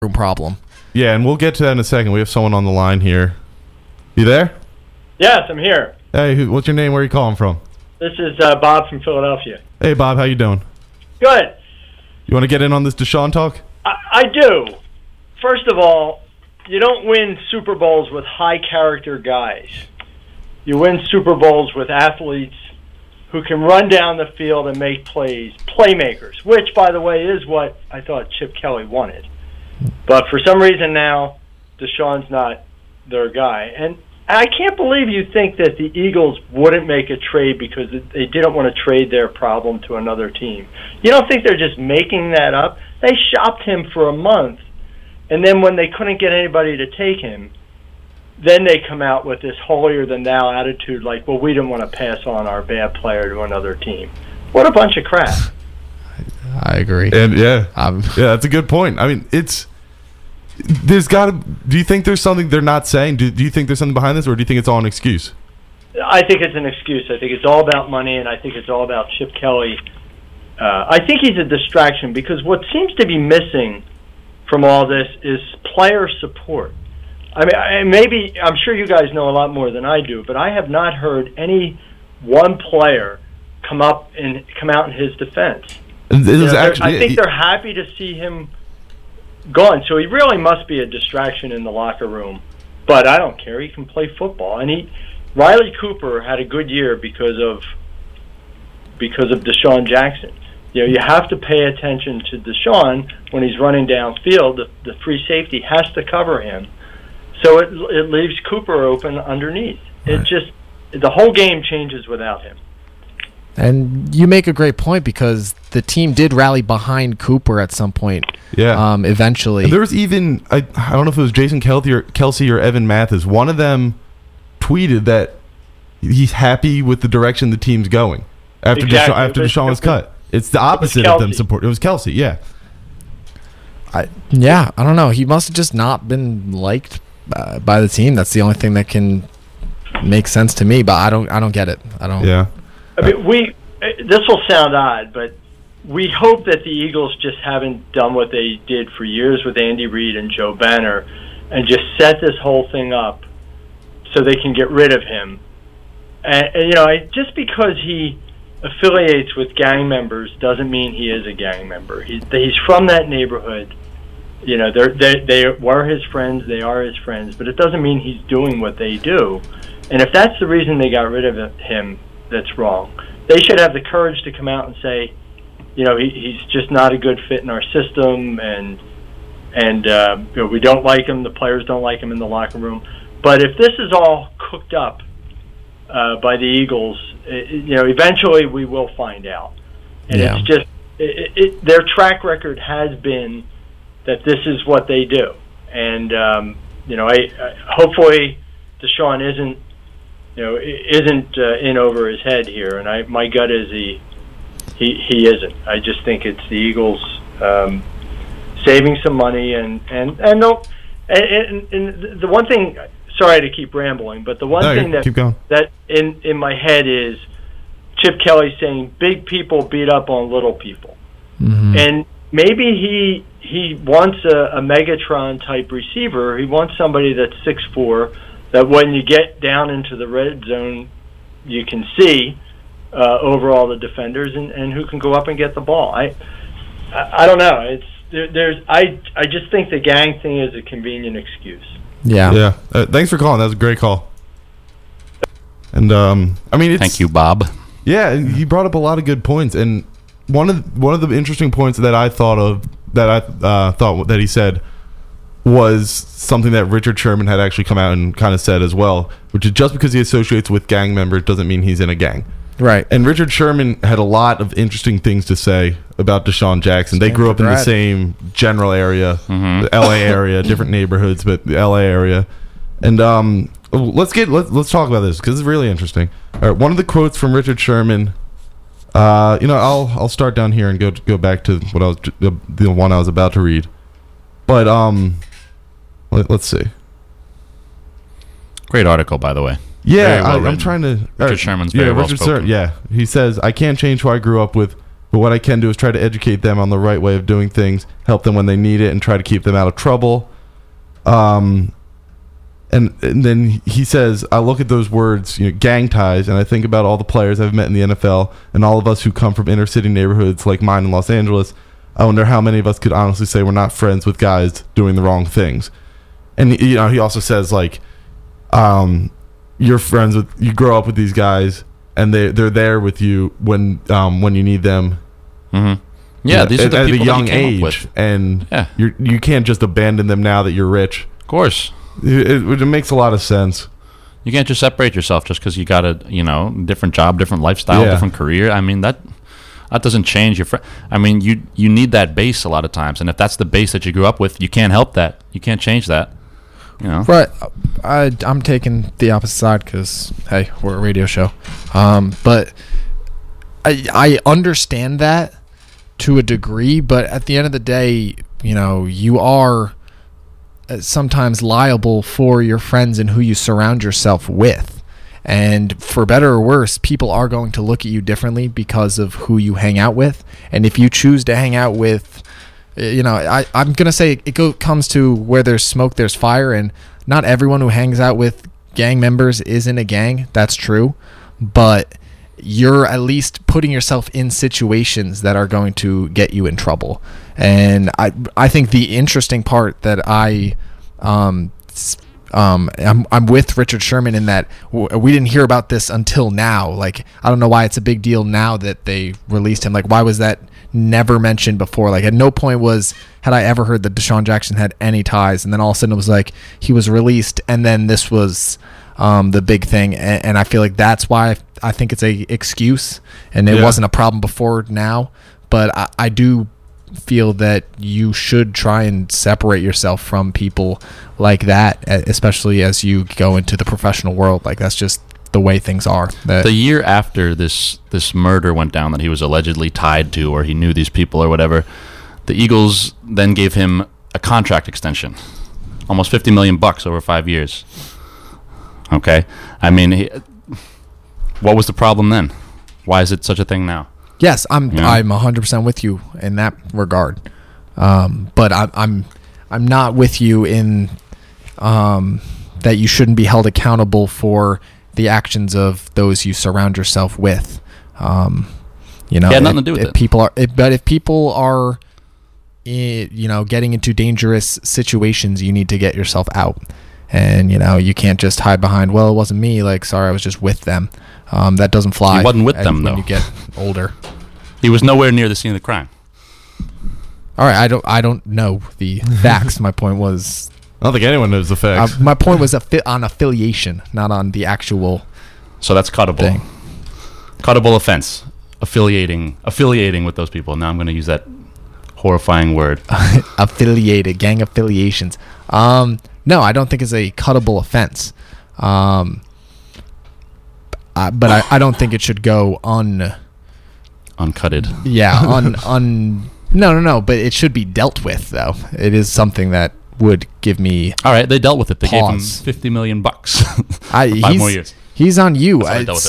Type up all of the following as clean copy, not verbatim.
room problem. Yeah, and we'll get to that in a second. We have someone on the line here. You there? Yes, I'm here. Hey, what's your name? Where are you calling from? This is Bob from Philadelphia. Hey, Bob. How you doing? Good. You want to get in on this Deshaun talk? I do. First of all, you don't win Super Bowls with high-character guys. You win Super Bowls with athletes who can run down the field and make plays, playmakers, which, by the way, is what I thought Chip Kelly wanted. But for some reason now, Deshaun's not their guy. And I can't believe you think that the Eagles wouldn't make a trade because they didn't want to trade their problem to another team. You don't think they're just making that up? They shopped him for a month, and then when they couldn't get anybody to take him, then they come out with this holier-than-thou attitude like, well, we didn't want to pass on our bad player to another team. What a bunch of crap. I agree. And yeah, that's a good point. I mean, there's got to. Do you think there's something they're not saying? Do you think there's something behind this, or do you think it's all an excuse? I think it's an excuse. I think it's all about money, and I think it's all about Chip Kelly. I think he's a distraction because what seems to be missing from all this is player support. I mean, I'm sure you guys know a lot more than I do, but I have not heard any one player come out in his defense. I think they're happy to see him gone. So he really must be a distraction in the locker room. But I don't care. He can play football. And Riley Cooper had a good year because of Deshaun Jackson. You know, you have to pay attention to Deshaun when he's running downfield. The free safety has to cover him. So it leaves Cooper open underneath. Right. The whole game changes without him. And you make a great point because the team did rally behind Cooper at some point. Yeah. Eventually. And there was even I don't know if it was Jason Kelsey or Evan Mathis. One of them tweeted that he's happy with the direction the team's going after Deshaun was cut. It's the opposite of them support. It was Kelsey. Yeah. I don't know. He must have just not been liked by the team. That's the only thing that can make sense to me. But I don't get it. I don't. Yeah. I mean, this will sound odd, but we hope that the Eagles just haven't done what they did for years with Andy Reid and Joe Banner and just set this whole thing up so they can get rid of him. And just because he affiliates with gang members doesn't mean he is a gang member. He's from that neighborhood. You know, they were his friends, they are his friends, but it doesn't mean he's doing what they do. And if that's the reason they got rid of him, that's wrong. They should have the courage to come out and say, you know, he's just not a good fit in our system, and we don't like him. The players don't like him in the locker room. But if this is all cooked up by the Eagles, eventually we will find out. And it's just their track record has been that this is what they do. And hopefully Deshaun isn't in over his head here, and my gut is he isn't. I just think it's the Eagles saving some money and the one thing. Sorry to keep rambling, but the one thing that in my head is Chip Kelly saying big people beat up on little people, and maybe he wants a Megatron type receiver. He wants somebody that's 6'4", that when you get down into the red zone, you can see over all the defenders and who can go up and get the ball. I don't know. I just think the gang thing is a convenient excuse. Yeah. Thanks for calling. That was a great call. And thank you, Bob. Yeah, he brought up a lot of good points, and one of the interesting points that I thought that he said was something that Richard Sherman had actually come out and kind of said as well, which is just because he associates with gang members doesn't mean he's in a gang. Right. And Richard Sherman had a lot of interesting things to say about Deshaun Jackson. They grew up in the same general area, the LA area, different neighborhoods, but the LA area. And let's talk about this because it's really interesting. All right, one of the quotes from Richard Sherman. I'll start down here and go back to what the one I was about to read. But let's see. Great article, by the way. Yeah, I'm trying to. Richard Sherman's very well spoken. He says, "I can't change who I grew up with, But what I can do is try to educate them on the right way of doing things, help them when they need it, and try to keep them out of trouble. And then he says, I look at those words, gang ties, and I think about all the players I've met in the NFL and all of us who come from inner city neighborhoods like mine in Los Angeles. I wonder how many of us could honestly say we're not friends with guys doing the wrong things. And he also says, like, you're friends with, you grow up with these guys, and they're there with you when you need them. Mm-hmm. Yeah, these are the people at a young that you came up age, with. and you can't just abandon them now that you're rich. Of course, it makes a lot of sense. You can't just separate yourself just because you got a different job, different lifestyle, different career. I mean that doesn't change your friend. I mean you need that base a lot of times, and if that's the base that you grew up with, you can't help that. You can't change that. Right. I'm taking the opposite side because, hey, we're a radio show. But I understand that to a degree, but at the end of the day, you are sometimes liable for your friends and who you surround yourself with. And for better or worse, people are going to look at you differently because of who you hang out with. And if you choose to hang out with, I'm going to say it comes to where there's smoke, there's fire. And not everyone who hangs out with gang members is in a gang. That's true. But you're at least putting yourself in situations that are going to get you in trouble. And I think the interesting part that I'm with Richard Sherman in that we didn't hear about this until now. Like, I don't know why it's a big deal now that they released him. Like, why was that never mentioned before? Like, at no point had I ever heard that Deshaun Jackson had any ties, and then all of a sudden it was like he was released, and then this was the big thing. And I feel like that's why I think it's a excuse, and it wasn't a problem before now. But I do feel that you should try and separate yourself from people like that, especially as you go into the professional world. Like, that's just the way things are. The year after this murder went down that he was allegedly tied to, or he knew these people or whatever, the Eagles then gave him a contract extension, almost $50 million over 5 years. Okay, I mean, what was the problem then? Why is it such a thing now? Yes, I'm 100% with you in that regard, but I'm not with you in that you shouldn't be held accountable for the actions of those you surround yourself with. Nothing to do with it. But if people are, getting into dangerous situations, you need to get yourself out. And, you can't just hide behind, well, it wasn't me. Like, sorry, I was just with them. That doesn't fly. He wasn't with them, though. When you get older. He was nowhere near the scene of the crime. All right, I don't know the facts. My point was... I don't think anyone knows the facts. My point was on affiliation, not on the actual... So that's cuttable. Thing. Cuttable offense. Affiliating with those people. Now I'm going to use that horrifying word. Affiliated, gang affiliations. No, I don't think it's a cuttable offense. But I don't think it should go uncutted. Yeah, no. But it should be dealt with, though. It is something that would give me. All right, they dealt with it. They pause. Gave him $50 million. 5 more years. He's on you.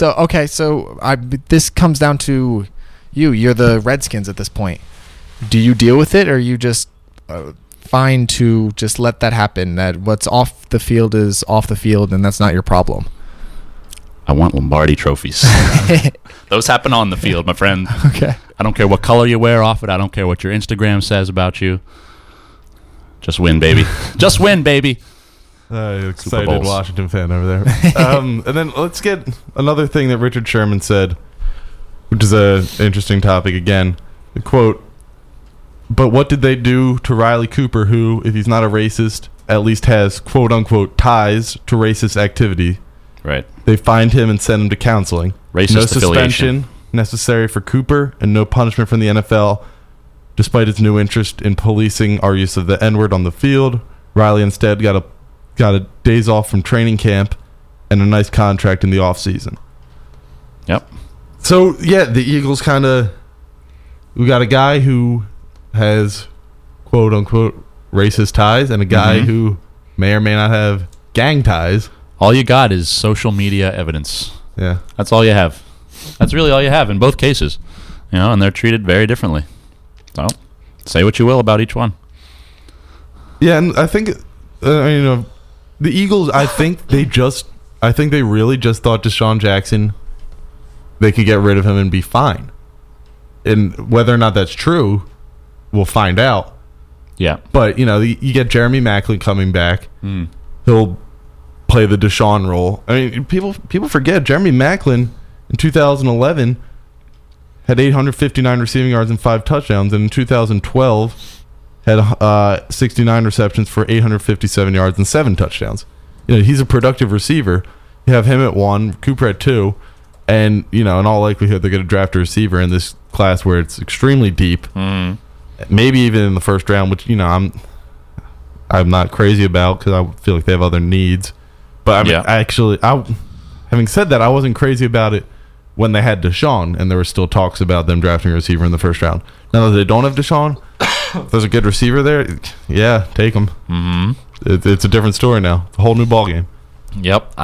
This comes down to you. You're the Redskins at this point. Do you deal with it, or are you just fine to just let that happen? That what's off the field is off the field, and that's not your problem. I want Lombardi trophies. Those happen on the field, my friend. Okay. I don't care what color you wear off it. I don't care what your Instagram says about you. Just win, baby. Just win, baby. Excited Washington fan over there. And then let's get another thing that Richard Sherman said, which is an interesting topic again. The quote, but what did they do to Riley Cooper, who, if he's not a racist, at least has quote-unquote ties to racist activity? Right. They fined him and sent him to counseling. Racist no affiliation. Suspension necessary for Cooper, and no punishment from the NFL. Despite his new interest in policing our use of the N-word on the field, Riley instead got a days off from training camp and a nice contract in the offseason. Yep. So, yeah, the Eagles we got a guy who has quote-unquote racist ties and a guy who may or may not have gang ties. All you got is social media evidence. Yeah. That's all you have. That's really all you have in both cases. and they're treated very differently. So, say what you will about each one. Yeah, and I think, the Eagles, I think they really just thought DeSean Jackson, they could get rid of him and be fine. And whether or not that's true, we'll find out. Yeah. But, you get Jeremy Maclin coming back. He'll play the DeSean role. I mean, people forget Jeremy Maclin in 2011 had 859 receiving yards and 5 touchdowns, and in 2012 had 69 receptions for 857 yards and 7 touchdowns. He's a productive receiver. You have him at 1, Cooper at 2, and in all likelihood they're going to draft a receiver in this class where it's extremely deep. Maybe even in the first round, which I'm not crazy about because I feel like they have other needs. But having said that, I wasn't crazy about it when they had DeSean, and there were still talks about them drafting a receiver in the first round. Now that they don't have DeSean, if there's a good receiver there, yeah, take him. It's a different story now. It's a whole new ballgame. Yep.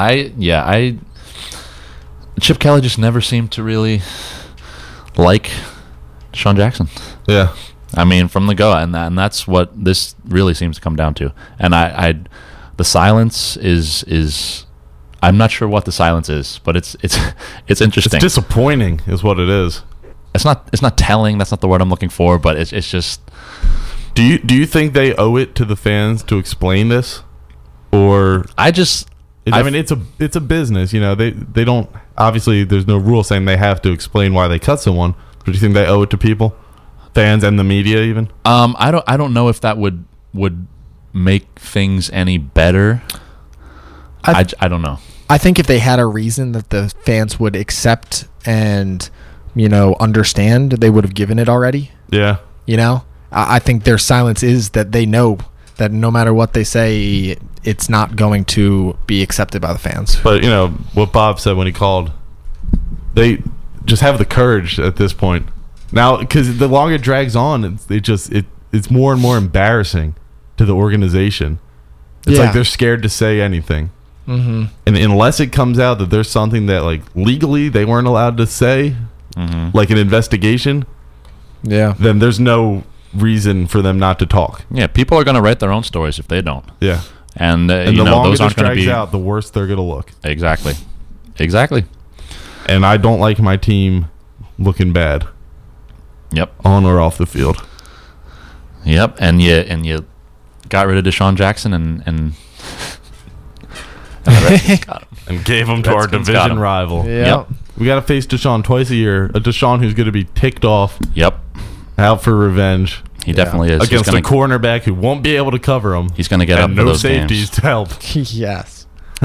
Chip Kelly just never seemed to really like DeSean Jackson. Yeah. I mean, from the go, and that's what this really seems to come down to. And the silence is I'm not sure what the silence is, but it's interesting. It's disappointing, is what it is. It's not telling. That's not the word I'm looking for. But it's just. Do you think they owe it to the fans to explain this, or I mean, it's a business. They don't, obviously there's no rule saying they have to explain why they cut someone. But do you think they owe it to people, fans, and the media even? I don't know if that would make things any better. I don't know. I think if they had a reason that the fans would accept and understand, they would have given it already. Yeah. I think their silence is that they know that no matter what they say, it's not going to be accepted by the fans. But what Bob said when he called, they just have the courage at this point now, because the longer it drags on, it's more and more embarrassing to the organization. It's like they're scared to say anything. And unless it comes out that there's something that legally they weren't allowed to say, like an investigation, then there's no reason for them not to talk. Yeah, people are going to write their own stories if they don't. Yeah, and the longer those aren't going to be out, the worse they're going to look. Exactly. And I don't like my team looking bad. Yep. On or off the field. Yep, and you got rid of DeSean Jackson and gave him to our division rival. Yep. We got to face DeSean twice a year. A DeSean who's going to be ticked off. Yep. Out for revenge. He definitely is. Against a cornerback who won't be able to cover him. He's going to get up for those safeties games. to help. Yes.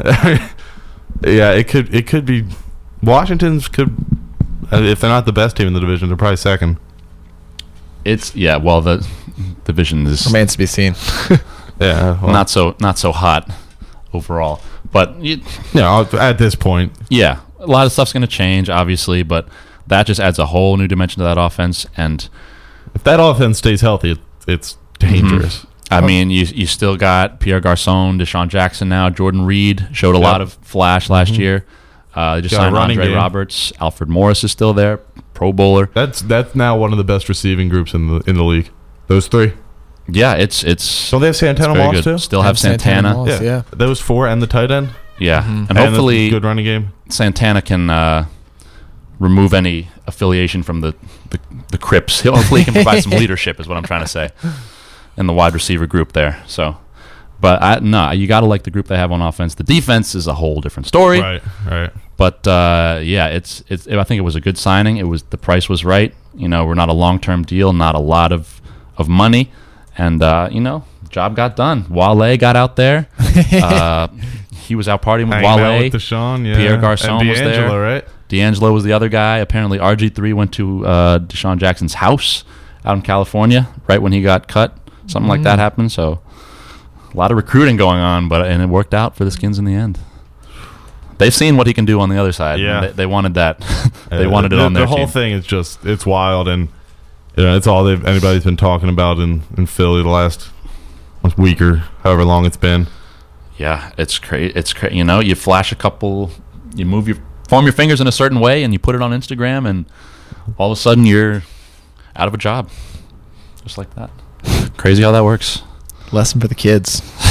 Yeah, it could be. Washington's could, if they're not the best team in the division, they're probably second. Well, the division is remains to be seen. Yeah, well, not so hot overall, but at this point, a lot of stuff's going to change, obviously, but that just adds a whole new dimension to that offense. And if that offense stays healthy, it's dangerous. I mean, you still got Pierre Garçon, DeSean Jackson now. Jordan Reed showed a lot of flash last year. They just signed Andre Roberts. Alfred Morris is still there, Pro Bowler. That's now one of the best receiving groups in the league. Those three. Yeah, it's. Don't they have Santana Moss too? Still have Santana. Moss, yeah. Those four and the tight end. Yeah, and hopefully good running game. Santana can remove any affiliation from the Crips. Hopefully, he can provide some leadership, is what I'm trying to say, in the wide receiver group there. So, but you got to like the group they have on offense. The defense is a whole different story. Right. But it's. I think it was a good signing. The price was right. We're not a long-term deal, not a lot of money, and job got done. Wale got out there. He was out partying with Wale. With DeSean, yeah. Pierre Garçon was there. Right? D'Angelo was the other guy. Apparently, RG3 went to DeSean Jackson's house out in California right when he got cut. Something like that happened. So a lot of recruiting going on, and it worked out for the Skins in the end. They've seen what he can do on the other side. Yeah. They wanted that. They wanted it on their team. The whole thing is just, it's wild, and it's all anybody's been talking about in Philly the last week or however long it's been. Yeah, it's crazy. It's crazy. You flash a couple, form your fingers in a certain way, and you put it on Instagram, and all of a sudden you're out of a job, just like that. Crazy how that works. Lesson for the kids.